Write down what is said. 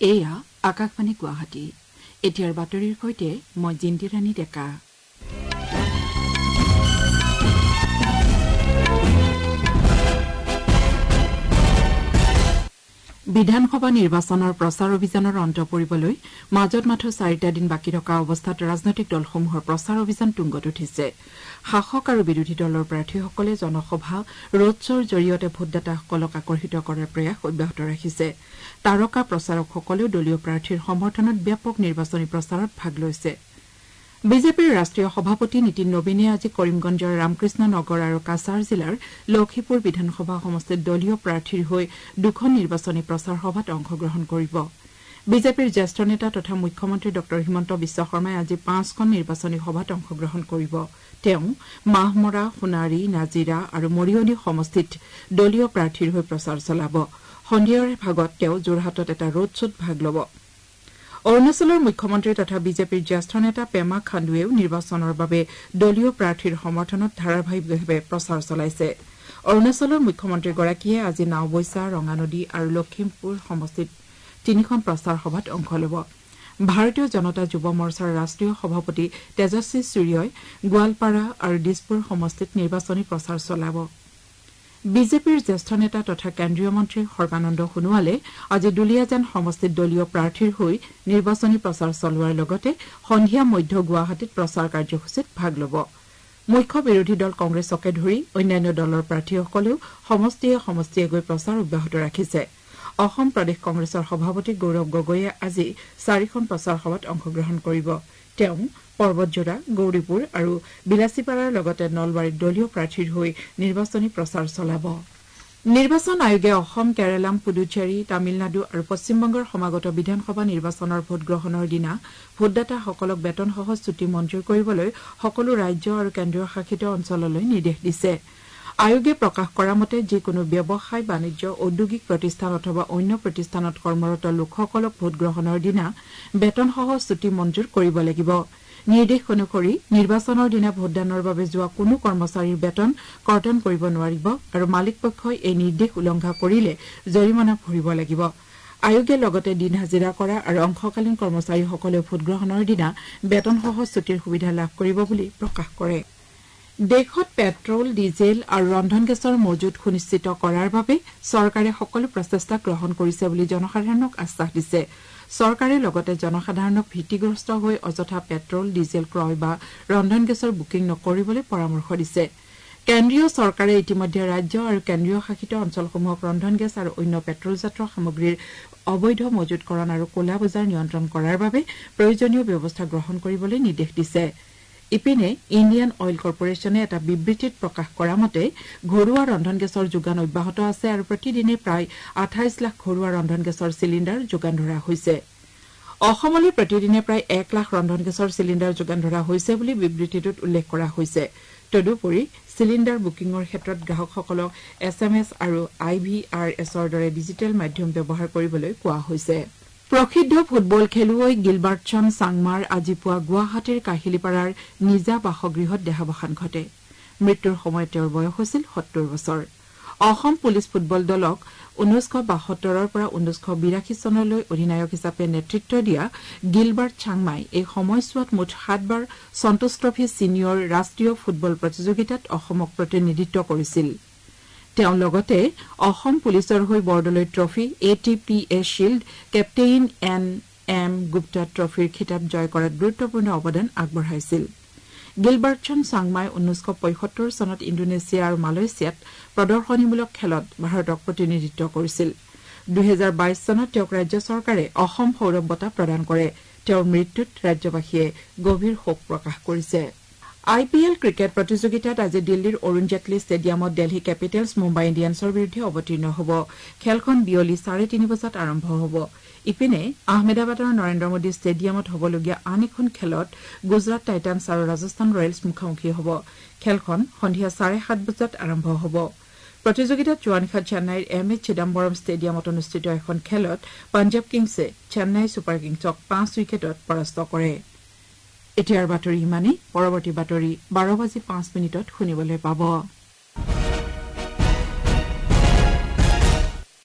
এয়া আকাশবাণী গুৱাহাটী এতিয়াৰ বাতৰিৰ সৈতে মই জিন্দিৰাণী ডেকা বিধানসভা নিৰ্বাচনৰ প্ৰচাৰ অভিযানৰ অন্ত পৰিবলৈ মাজত মাথো 4টা দিন বাকী থকা অৱস্থাত ৰাজনৈতিক দলসমূহৰ প্ৰচাৰ অভিযান তুংগত উঠিছে শাসক আৰু বিৰোধী দলৰ প্ৰাৰ্থীসকলে জনসভা ৰোড শ্ব'ৰ জৰিয়তে ভোটদাতাসকলক আকৰ্ষিত কৰাৰ প্ৰয়াস অব্যাহত ৰাখিছে তাৰকা প্ৰচাৰকসকলেও দলীয় প্ৰাৰ্থীৰ সমৰ্থনত ব্যাপক নিৰ্বাচনী প্ৰচাৰত ভাগ লৈছে বিজেপিৰ ৰাষ্ট্ৰীয় সভাপতি নীতিন নবীনে আজি কৰিমগঞ্জৰ ৰামকৃষ্ণ নগৰ আৰু কাছাৰ জিলাৰ লক্ষীপুৰ বিধানসভা সমষ্টিত দলীয় প্ৰাৰ্থীৰ হৈ দুখন নিৰ্বাচনী প্ৰচাৰ সভাত অংশগ্ৰহণ কৰিব বিজেপিৰ জ্যেষ্ঠ নেতা তথা মুখ্যমন্ত্ৰী ড হিমন্ত বিশ্ব শৰ্মাই আজি 5খন নিৰ্বাচনী সভাত অংশগ্ৰহণ কৰিব তেওঁ মাহমৰা সোণাৰী নাজিৰা আৰু মৰিয়নি সমষ্টিত দলীয় প্ৰাৰ্থীৰ হৈ প্ৰচাৰ চলাব সন্ধিয়াৰ ভাগত তেওঁ যোৰহাটত এটা ৰোড শ্ব'ত ভাগ ল'ব অৰুণাচলৰ মুখ্যমন্ত্ৰী তথা বিজেপিৰ জ্যেষ্ঠ নেতা পেমা খাণ্ডুৱেও নিৰ্বাচনৰ বাবে দলীয় প্ৰাৰ্থীৰ সমৰ্থনত ধাৰাবাহিকভাৱে প্ৰচাৰ চলাইছে অৰুণাচলৰ মুখ্যমন্ত্ৰীগৰাকীয়ে আজি নাওবৈচা ৰঙানদী আৰু লখিমপুৰ সমষ্টিত 3খন প্ৰচাৰ সভাত অংশ ল'ব ভাৰতীয় জনতা যুৱ মৰ্চাৰ ৰাষ্ট্ৰীয় সভাপতি তেজস্বী সূৰ্যই গোৱালপাৰা আৰু দিছপুৰ সমষ্টিত নিৰ্বাচনী প্ৰচাৰ চলাব বিজেপিৰ জ্যেষ্ঠ নেতা তথা কেন্দ্ৰীয় মন্ত্ৰী সৰ্বানন্দ সোণোৱালে আজি দুলিয়াজান সমষ্টিত দলীয় প্ৰাৰ্থীৰ হৈ নিৰ্বাচনী প্ৰচাৰ চলোৱাৰ লগতে সন্ধিয়া মধ্য গুৱাহাটীত প্ৰচাৰ কাৰ্যসূচীত ভাগ ল'ব মুখ্য বিৰোধী দল কংগ্ৰেছকে ধৰি অন্যান্য দলৰ প্ৰাৰ্থীসকলেও সমষ্টিয়ে গৈ প্ৰচাৰ অব্যাহত ৰাখিছে অসম প্ৰদেশ কংগ্ৰেছৰ সভাপতি গৌৰৱ গগৈয়ে আজি 4খন প্ৰচাৰ সভাত অংশগ্ৰহণ কৰিব তেওঁ পৰ্বতজোৰা গৌৰীপুৰ আৰু বিলাসীপাৰাৰ লগতে নলবাৰীত দলীয় প্ৰাৰ্থীৰ হৈ নিৰ্বাচনী প্ৰচাৰ চলাব নিৰ্বাচন আয়োগে অসম কেৰালাম পুডুচেৰী তামিলনাডু আৰু পশ্চিমবংগৰ সমাগত বিধানসভা নিৰ্বাচনৰ ভোটগ্ৰহণৰ দিনা ভোটদাতাসকলক বেতনসহ ছুটী মঞ্জুৰ কৰিবলৈ সকলো ৰাজ্য আৰু কেন্দ্ৰীয় শাসিত অঞ্চললৈ নিৰ্দেশ দিছে আয়োগে প্ৰকাশ কৰা মতে যিকোনো ব্যৱসায় বাণিজ্য ঔদ্যোগিক প্ৰতিষ্ঠান অথবা অন্য প্ৰতিষ্ঠানত কৰ্মৰত লোকসকলক ভোটগ্ৰহণৰ দিনা বেতনসহ ছুটী মঞ্জুৰ কৰিব লাগিব নিৰ্দেশ অনুসৰি নিৰ্বাচনৰ দিনা ভোটদানৰ বাবে যোৱা কোনো কৰ্মচাৰীৰ বেতন কৰ্তন কৰিব নোৱাৰিব আৰু মালিকপক্ষই এই নিৰ্দেশ উলংঘা কৰিলে জৰিমনা ভৰিব লাগিব আয়োগে লগতে দিন হাজিৰা কৰা আৰু অংশকালীন কৰ্মচাৰীসকলেও ভোটগ্ৰহণৰ দিনা বেতনসহ ছুটীৰ সুবিধা লাভ কৰিব বুলি প্ৰকাশ কৰে দেশত পেট্ৰল ডিজেল আৰু ৰন্ধন গেছৰ মজুত সুনিশ্চিত কৰাৰ বাবে চৰকাৰে সকলো প্ৰচেষ্টা গ্ৰহণ কৰিছে বুলি জনসাধাৰণক আশ্বাস দিছে চৰকাৰে লগতে জনসাধাৰণক ভীতিগ্ৰস্ত হৈ অযথা পেট্ৰল ডিজেল ক্ৰয় বা ৰন্ধন গেছৰ বুকিং নকৰিবলৈ পৰামৰ্শ দিছে কেন্দ্ৰীয় চৰকাৰে ইতিমধ্যে ৰাজ্য আৰু কেন্দ্ৰীয় শাসিত অঞ্চলসমূহক ৰন্ধন গেছ আৰু অন্য পেট্ৰলজাত সামগ্ৰীৰ অবৈধ মজুতকৰণ আৰু ক'লা বজাৰ নিয়ন্ত্ৰণ কৰাৰ বাবে প্ৰয়োজনীয় ব্যৱস্থা গ্ৰহণ কৰিবলৈ নিৰ্দেশ দিছে ইপিনে ইণ্ডিয়ান অইল কৰ্পোৰেশ্যনে এটা বিবৃতিত প্ৰকাশ কৰা মতে ঘৰুৱা ৰন্ধন গেছৰ যোগান অব্যাহত আছে আৰু প্ৰতিদিনে প্ৰায় 28 লাখ ঘৰুৱা ৰন্ধন গেছৰ চিলিণ্ডাৰ যোগান ধৰা হৈছে অসমলৈ প্ৰতিদিনে প্ৰায় 1 লাখ ৰন্ধন গেছৰ চিলিণ্ডাৰ যোগান ধৰা হৈছে বুলি বিবৃতিটোত উল্লেখ কৰা হৈছে তদুপৰি চিলিণ্ডাৰ বুকিংৰ ক্ষেত্ৰত গ্ৰাহকসকলক SMS আৰু IVRSৰ দৰে ডিজিটেল মাধ্যম ব্যৱহাৰ কৰিবলৈ কোৱা হৈছে প্ৰসিদ্ধ ফুটবল খেলুৱৈ গিলবাৰ্টছন চাংমাৰ আজি পুৱা গুৱাহাটীৰ কাহিলীপাৰাৰ নিজা বাসগৃহত দেহাৱসান ঘটে মৃত্যুৰ সময়ত তেওঁৰ বয়স হৈছিল 70 বছৰ অসম পুলিচ ফুটবল দলক 1972ৰ পৰা 1982 চনলৈ অধিনায়ক হিচাপে নেতৃত্ব দিয়া গিলবাৰ্ট চাংমাই এই সময়ছোৱাত মুঠ 7 বাৰ সন্তোষ ট্ৰফী ছিনিয়ৰ ৰাষ্ট্ৰীয় ফুটবল প্ৰতিযোগিতাত অসমক প্ৰতিনিধিত্ব কৰিছিল তেওঁ লগতে অসম পুলিচৰ হৈ Bordoloi trophy ATPA shield captain NM Gupta ট্ৰফীৰ খিতাপ জয় কৰাত গুৰুত্বপূৰ্ণ অৱদান আগবঢ়াইছিল গিলবাৰ্টছন চাংমাই 1975 চনত ইণ্ডোনেছিয়া আৰু মালয়েছিয়াত প্ৰদৰ্শনীমূলক খেলত ভাৰতক প্ৰতিনিধিত্ব কৰিছিল 2022 চনত তেওঁক ৰাজ্য চৰকাৰে অসম সৌৰভ বঁটা প্ৰদান কৰে তেওঁৰ মৃত্যুত ৰাজ্যবাসীয়ে গভীৰ শোক প্ৰকাশ কৰিছে IPL ক্ৰিকেট প্ৰতিযোগিতাত আজি দিল্লীৰ অৰুণ জেটলী ষ্টেডিয়ামত দিল্লী কেপিটেলছ মুম্বাই ইণ্ডিয়ানছৰ বিৰুদ্ধে অৱতীৰ্ণ হ'ব খেলখন বিয়লি 3:30 বজাত আৰম্ভ হ'ব ইপিনে আহমেদাবাদৰ নৰেন্দ্ৰ মোদী ষ্টেডিয়ামত হ'বলগীয়া আন এখন খেলত গুজৰাট টাইটান্ছ আৰু ৰাজস্থান ৰয়েলছ মুখামুখি হ'ব খেলখন সন্ধিয়া 7:30 বজাত আৰম্ভ হ'ব প্ৰতিযোগিতাত যোৱানিশা চেন্নাইৰ MS চিদাম্বৰম ষ্টেডিয়ামত অনুষ্ঠিত এখন খেলত পাঞ্জাব কিংছে চেন্নাই ছুপাৰ কিংছক 5 উইকেটত পৰাস্ত কৰে এতিয়াৰ বাতৰি ইমানেই পৰৱৰ্তী বাতৰি 12:05 শুনিবলৈ পাব